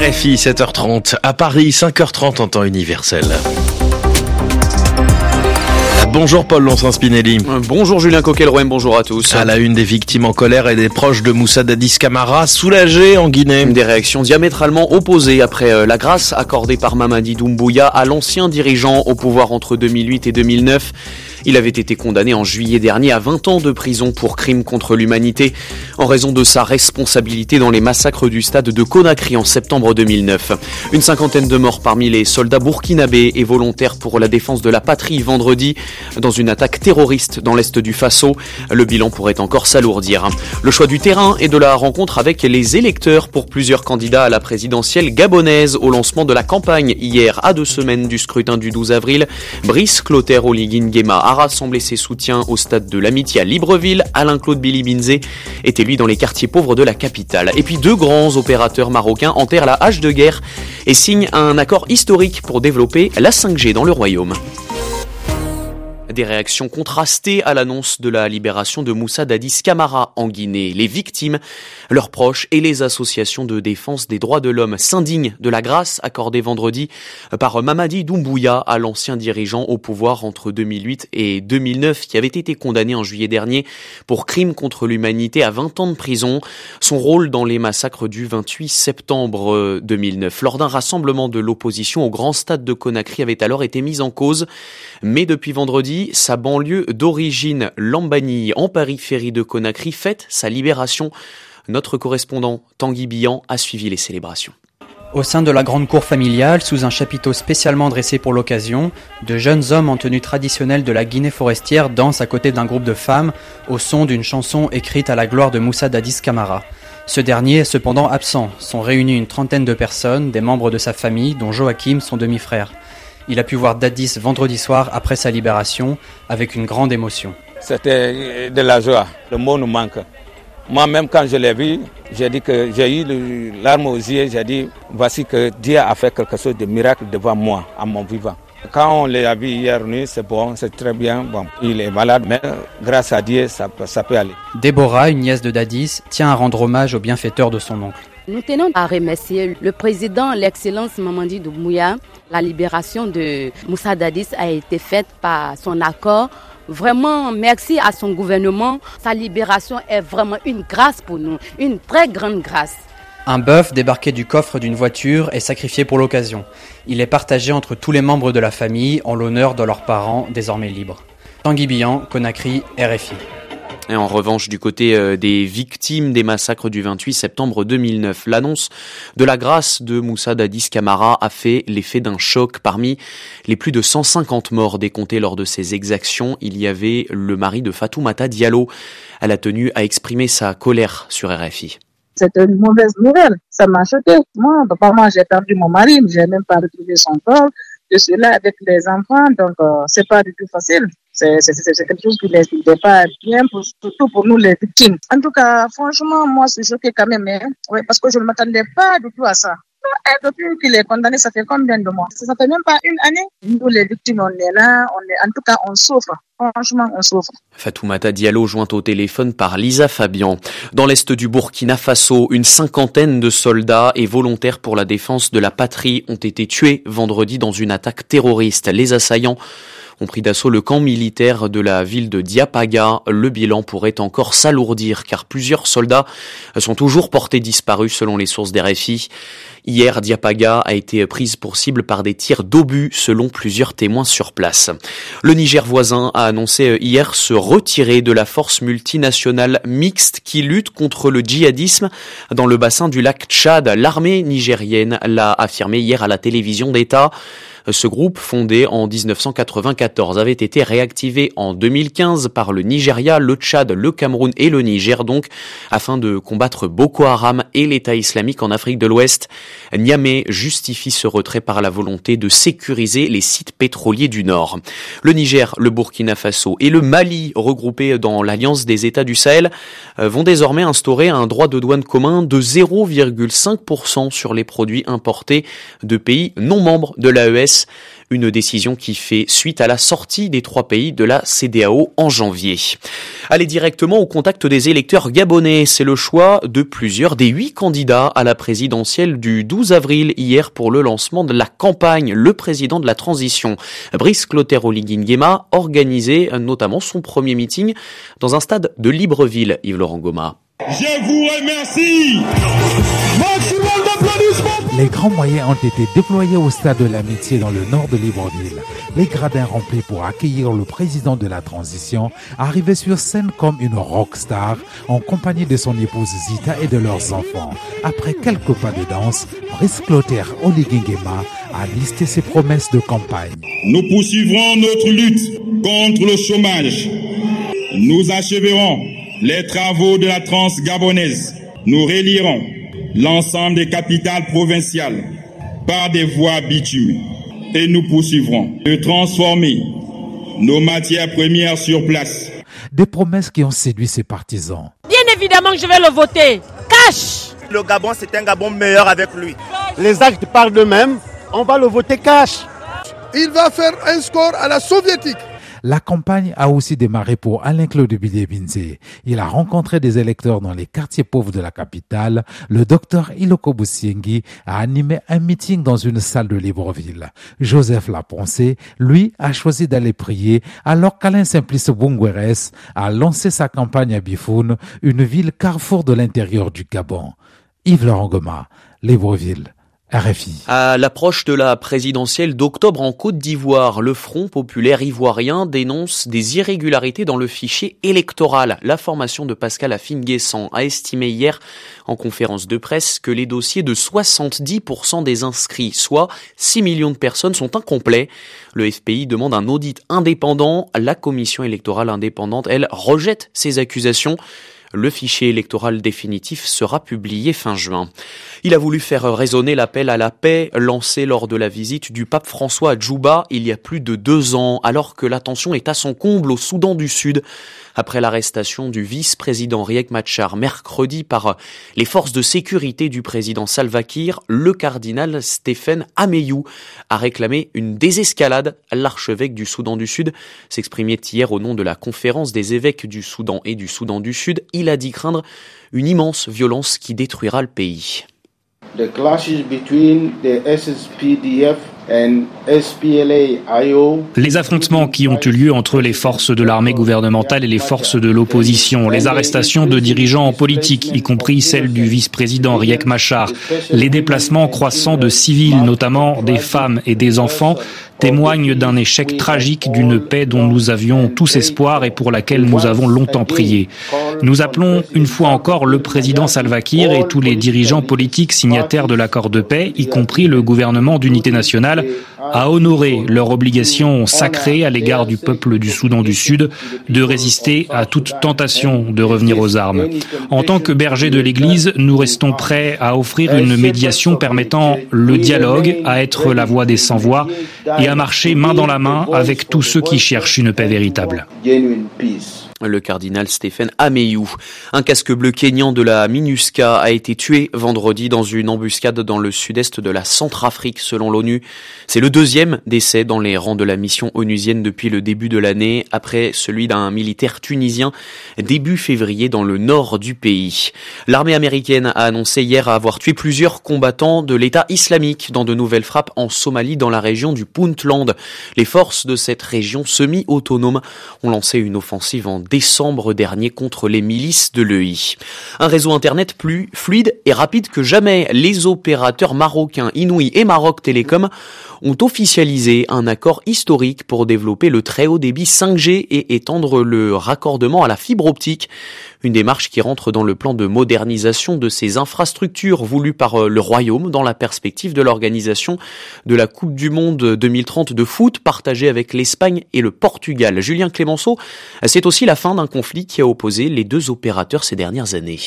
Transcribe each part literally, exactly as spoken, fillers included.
R F I, sept heures trente. À Paris, cinq heures trente en temps universel. Bonjour Paul Lonsens-Spinelli. Bonjour Julien Coquelrouem, bonjour à tous. À la une, des victimes en colère et des proches de Moussa Dadis Camara soulagés en Guinée. Des réactions diamétralement opposées après la grâce accordée par Mamadi Doumbouya à l'ancien dirigeant au pouvoir entre deux mille huit et deux mille neuf. Il avait été condamné en juillet dernier à vingt ans de prison pour crimes contre l'humanité en raison de sa responsabilité dans les massacres du stade de Conakry en septembre deux mille neuf. Une cinquantaine de morts parmi les soldats burkinabés et volontaires pour la défense de la patrie vendredi dans une attaque terroriste dans l'est du Faso. Le bilan pourrait encore s'alourdir. Le choix du terrain et de la rencontre avec les électeurs pour plusieurs candidats à la présidentielle gabonaise au lancement de la campagne hier à deux semaines du scrutin du douze avril. Brice Clotaire Oligui Nguema a rassemblé ses soutiens au stade de l'Amitié à Libreville. Alain-Claude Billy-Binzé était lui dans les quartiers pauvres de la capitale. Et puis deux grands opérateurs marocains enterrent la hache de guerre et signent un accord historique pour développer la cinq G dans le royaume. Des réactions contrastées à l'annonce de la libération de Moussa Dadis Camara en Guinée. Les victimes, leurs proches et les associations de défense des droits de l'homme s'indignent de la grâce accordée vendredi par Mamadi Doumbouya à l'ancien dirigeant au pouvoir entre deux mille huit et deux mille neuf qui avait été condamné en juillet dernier pour crimes contre l'humanité à vingt ans de prison. Son rôle dans les massacres du vingt-huit septembre deux mille neuf lors d'un rassemblement de l'opposition au grand stade de Conakry avait alors été mis en cause. Mais depuis vendredi, sa banlieue d'origine, Lambani, en périphérie de Conakry, fête sa libération. Notre correspondant Tanguy Bihan a suivi les célébrations. Au sein de la grande cour familiale, sous un chapiteau spécialement dressé pour l'occasion, de jeunes hommes en tenue traditionnelle de la Guinée forestière dansent à côté d'un groupe de femmes au son d'une chanson écrite à la gloire de Moussa Dadis Camara. Ce dernier est cependant absent. Sont réunis une trentaine de personnes, des membres de sa famille, dont Joachim, son demi-frère. Il a pu voir Dadis vendredi soir après sa libération avec une grande émotion. C'était de la joie, le mot nous manque. Moi-même quand je l'ai vu, j'ai dit que j'ai eu le larme aux yeux, j'ai dit voici que Dieu a fait quelque chose de miracle devant moi, à mon vivant. Quand on l'a vu hier nuit, c'est bon, c'est très bien. Bon, il est malade, mais grâce à Dieu, ça, ça peut aller. Déborah, une nièce de Dadis, tient à rendre hommage au bienfaiteur de son oncle. Nous tenons à remercier le président, l'excellence Mamadi Doumbouya. La libération de Moussa Dadis a été faite par son accord. Vraiment, merci à son gouvernement. Sa libération est vraiment une grâce pour nous, une très grande grâce. Un bœuf débarqué du coffre d'une voiture est sacrifié pour l'occasion. Il est partagé entre tous les membres de la famille en l'honneur de leurs parents désormais libres. Tanguy Bihan, Conakry, R F I. Et en revanche, du côté euh, des victimes des massacres du vingt-huit septembre deux mille neuf, l'annonce de la grâce de Moussa Dadis Camara a fait l'effet d'un choc. Parmi les plus de cent cinquante morts décomptés lors de ces exactions, il y avait le mari de Fatoumata Diallo. Elle a tenu à exprimer sa colère sur R F I. C'était une mauvaise nouvelle, ça m'a choqué. Moi, apparemment, j'ai perdu mon mari, mais j'ai même pas retrouvé son corps. Je suis là avec les enfants, donc euh, c'est pas du tout facile. C'est, c'est, c'est, c'est quelque chose qui n'est pas bien, pour, surtout pour nous les victimes. En tout cas, franchement, moi, je suis choquée quand même, hein, oui, parce que je ne m'attendais pas du tout à ça. Et depuis qu'il est condamné, ça fait combien de mois? Ça fait même pas une année. Nous, les victimes, on est là, on est, en tout cas, on souffre. Franchement, on souffre. Fatoumata Diallo jointe au téléphone par Lisa Fabian. Dans l'est du Burkina Faso, une cinquantaine de soldats et volontaires pour la défense de la patrie ont été tués vendredi dans une attaque terroriste. Les assaillants ont pris d'assaut le camp militaire de la ville de Diapaga. Le bilan pourrait encore s'alourdir car plusieurs soldats sont toujours portés disparus selon les sources d'R F I. Hier, Diapaga a été prise pour cible par des tirs d'obus selon plusieurs témoins sur place. Le Niger voisin a annoncé hier se retirer de la force multinationale mixte qui lutte contre le djihadisme dans le bassin du lac Tchad. L'armée nigérienne l'a affirmé hier à la télévision d'État. Ce groupe, fondé en dix-neuf cent quatre-vingt-quatorze, avait été réactivé en deux mille quinze par le Nigeria, le Tchad, le Cameroun et le Niger, donc, afin de combattre Boko Haram et l'État islamique en Afrique de l'Ouest. Niamey justifie ce retrait par la volonté de sécuriser les sites pétroliers du Nord. Le Niger, le Burkina Faso et le Mali, regroupés dans l'Alliance des États du Sahel, vont désormais instaurer un droit de douane commun de zéro virgule cinq pour cent sur les produits importés de pays non membres de l'A E S pièces. Une décision qui fait suite à la sortie des trois pays de la C E D E A O en janvier. Aller directement au contact des électeurs gabonais, c'est le choix de plusieurs des huit candidats à la présidentielle du douze avril hier pour le lancement de la campagne. Le président de la transition, Brice Clotaire Oligui Nguema, organisait notamment son premier meeting dans un stade de Libreville. Yves-Laurent Goma. Je vous remercie. Maximum d'applaudissements. Les grands moyens ont été déployés au stade de l'Amitié dans le nord de Libreville. Les gradins remplis pour accueillir le président de la transition, arrivé sur scène comme une rockstar, en compagnie de son épouse Zita et de leurs enfants. Après quelques pas de danse, Brice Clotaire Oligui Nguema a listé ses promesses de campagne. Nous poursuivrons notre lutte contre le chômage. Nous achèverons les travaux de la transe gabonaise. Nous relierons l'ensemble des capitales provinciales par des voies bitumées. Et nous poursuivrons de transformer nos matières premières sur place. Des promesses qui ont séduit ses partisans. Bien évidemment que je vais le voter. Cash. Le Gabon, c'est un Gabon meilleur avec lui. Les actes parlent d'eux-mêmes. On va le voter cash. Il va faire un score à la soviétique. La campagne a aussi démarré pour Alain-Claude Bilé-Binzé. Il a rencontré des électeurs dans les quartiers pauvres de la capitale. Le docteur Iloko Boussiengui a animé un meeting dans une salle de Libreville. Joseph Laponcé, lui, a choisi d'aller prier alors qu'Alain Simplice Bungweres a lancé sa campagne à Bifoun, une ville carrefour de l'intérieur du Gabon. Yves-Laurent Goma, Libreville. R F I. À l'approche de la présidentielle d'octobre en Côte d'Ivoire, le Front populaire ivoirien dénonce des irrégularités dans le fichier électoral. La formation de Pascal Afine-Guessant a estimé hier en conférence de presse que les dossiers de soixante-dix pour cent des inscrits, soit six millions de personnes, sont incomplets. Le F P I demande un audit indépendant. La commission électorale indépendante, elle, rejette ces accusations. Le fichier électoral définitif sera publié fin juin. Il a voulu faire résonner l'appel à la paix lancé lors de la visite du pape François à Djouba il y a plus de deux ans, alors que la tension est à son comble au Soudan du Sud. Après l'arrestation du vice-président Riek Machar mercredi par les forces de sécurité du président Salva Kiir, le cardinal Stephen Ameyu a réclamé une désescalade. L'archevêque du Soudan du Sud s'exprimait hier au nom de la conférence des évêques du Soudan et du Soudan du Sud. Il a dit craindre une immense violence qui détruira le pays. The clashes between the S S P D F and S P L A I O. Les affrontements qui ont eu lieu entre les forces de l'armée gouvernementale et les forces de l'opposition, les arrestations de dirigeants politiques, y compris celle du vice-président Riek Machar, les déplacements croissants de civils, notamment des femmes et des enfants, témoignent d'un échec tragique d'une paix dont nous avions tous espoir et pour laquelle nous avons longtemps prié. Nous appelons une fois encore le président Salva Kiir et tous les dirigeants politiques signataires de l'accord de paix, y compris le gouvernement d'unité nationale, à honorer leur obligation sacrée à l'égard du peuple du Soudan du Sud de résister à toute tentation de revenir aux armes. En tant que bergers de l'Église, nous restons prêts à offrir une médiation permettant le dialogue, à être la voix des sans-voix et à marcher main dans la main avec tous ceux qui cherchent une paix véritable. Le cardinal Stephen Ameyu. Un casque bleu kényan de la MINUSCA a été tué vendredi dans une embuscade dans le sud-est de la Centrafrique, selon l'ONU. C'est le deuxième décès dans les rangs de la mission onusienne depuis le début de l'année, après celui d'un militaire tunisien début février dans le nord du pays. L'armée américaine a annoncé hier avoir tué plusieurs combattants de l'État islamique dans de nouvelles frappes en Somalie, dans la région du Puntland. Les forces de cette région semi-autonome ont lancé une offensive en décembre dernier contre les milices de l'E I. Un réseau internet plus fluide et rapide que jamais. Les opérateurs marocains Inouï et Maroc Télécom ont officialisé un accord historique pour développer le très haut débit cinq G et étendre le raccordement à la fibre optique. Une démarche qui rentre dans le plan de modernisation de ces infrastructures voulu par le Royaume dans la perspective de l'organisation de la Coupe du Monde deux mille trente de foot partagée avec l'Espagne et le Portugal. Julien Clémenceau, c'est aussi la fin d'un conflit qui a opposé les deux opérateurs ces dernières années.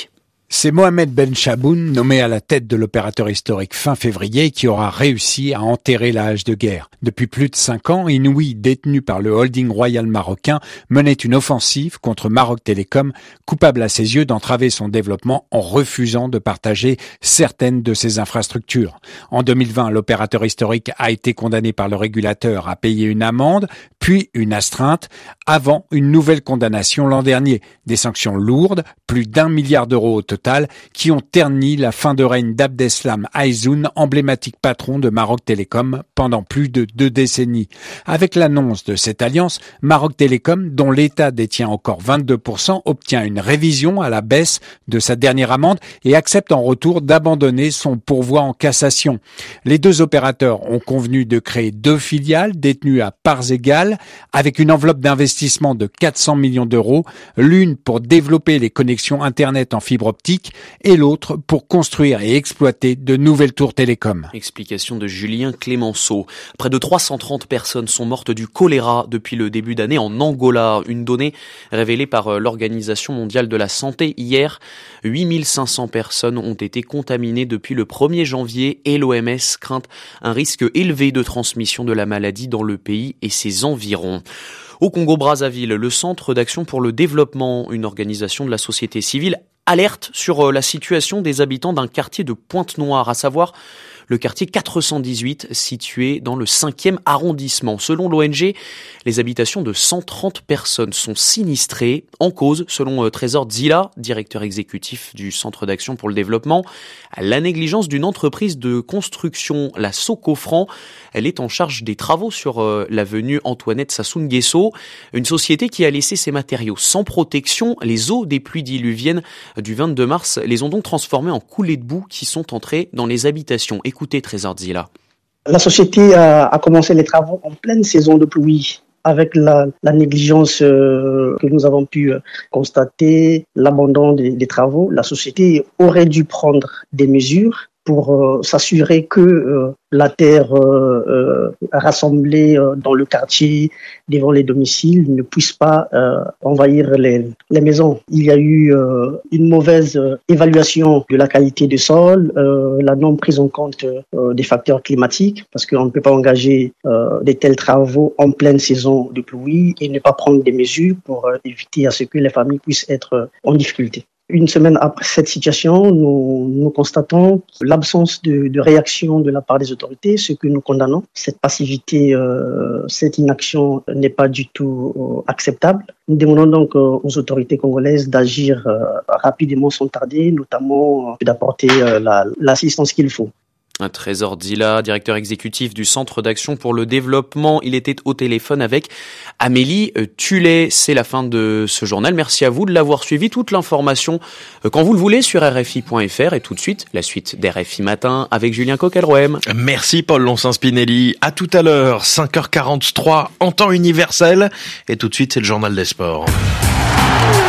C'est Mohamed Ben Chaboun, nommé à la tête de l'opérateur historique fin février, qui aura réussi à enterrer la hache de guerre. Depuis plus de cinq ans, Inouï, détenu par le holding royal marocain, menait une offensive contre Maroc Télécom, coupable à ses yeux d'entraver son développement en refusant de partager certaines de ses infrastructures. En deux mille vingt, l'opérateur historique a été condamné par le régulateur à payer une amende, puis une astreinte, avant une nouvelle condamnation l'an dernier. Des sanctions lourdes, plus d'un milliard d'euros au total, qui ont terni la fin de règne d'Abdeslam Aizoun, emblématique patron de Maroc Télécom pendant plus de deux décennies. Avec l'annonce de cette alliance, Maroc Télécom, dont l'État détient encore vingt-deux pour cent, obtient une révision à la baisse de sa dernière amende et accepte en retour d'abandonner son pourvoi en cassation. Les deux opérateurs ont convenu de créer deux filiales détenues à parts égales, avec une enveloppe d'investissement de quatre cents millions d'euros, l'une pour développer les connexions Internet en fibre optique et l'autre pour construire et exploiter de nouvelles tours télécom. Explication de Julien Clémenceau. Près de trois cent trente personnes sont mortes du choléra depuis le début d'année en Angola. Une donnée révélée par l'Organisation mondiale de la santé hier. huit mille cinq cents personnes ont été contaminées depuis le premier janvier et l'O M S craint un risque élevé de transmission de la maladie dans le pays et ses environs. Au Congo-Brazzaville, le Centre d'action pour le développement, une organisation de la société civile, alerte sur la situation des habitants d'un quartier de Pointe-Noire, à savoir le quartier quatre cent dix-huit, situé dans le cinquième arrondissement. Selon l'O N G, les habitations de cent trente personnes sont sinistrées. En cause, selon Trésor Zila, directeur exécutif du Centre d'action pour le développement, la négligence d'une entreprise de construction, la Socofran. Elle est en charge des travaux sur l'avenue Antoinette Sassou Nguesso, une société qui a laissé ses matériaux sans protection. Les eaux des pluies diluviennes du vingt-deux mars les ont donc transformés en coulées de boue qui sont entrées dans les habitations. Écoutez Trésor Zila. La société a, a commencé les travaux en pleine saison de pluie. Avec la, la négligence euh, que nous avons pu euh, constater, l'abandon des, des travaux, la société aurait dû prendre des mesures pour euh, s'assurer que euh, la terre euh, euh, rassemblée euh, dans le quartier devant les domiciles ne puisse pas euh, envahir les, les maisons. Il y a eu euh, une mauvaise euh, évaluation de la qualité du sol, euh, la non prise en compte euh, des facteurs climatiques, parce qu'on ne peut pas engager euh, de tels travaux en pleine saison de pluie et ne pas prendre des mesures pour euh, éviter à ce que les familles puissent être euh, en difficulté. Une semaine après cette situation, nous, nous constatons l'absence de, de réaction de la part des autorités, ce que nous condamnons. Cette passivité, euh, cette inaction n'est pas du tout euh, acceptable. Nous demandons donc euh, aux autorités congolaises d'agir euh, rapidement sans tarder, notamment euh, d'apporter euh, la, l'assistance qu'il faut. Un Trésor Zila, directeur exécutif du Centre d'action pour le développement. Il était au téléphone avec Amélie Tullet. C'est la fin de ce journal. Merci à vous de l'avoir suivi. Toute l'information quand vous le voulez sur R F I point F R. Et tout de suite, la suite d'R F I Matin avec Julien Coquelrouem. Merci Paul Lonsin-Spinelli. À tout à l'heure, cinq heures quarante-trois en temps universel. Et tout de suite, c'est le journal des sports.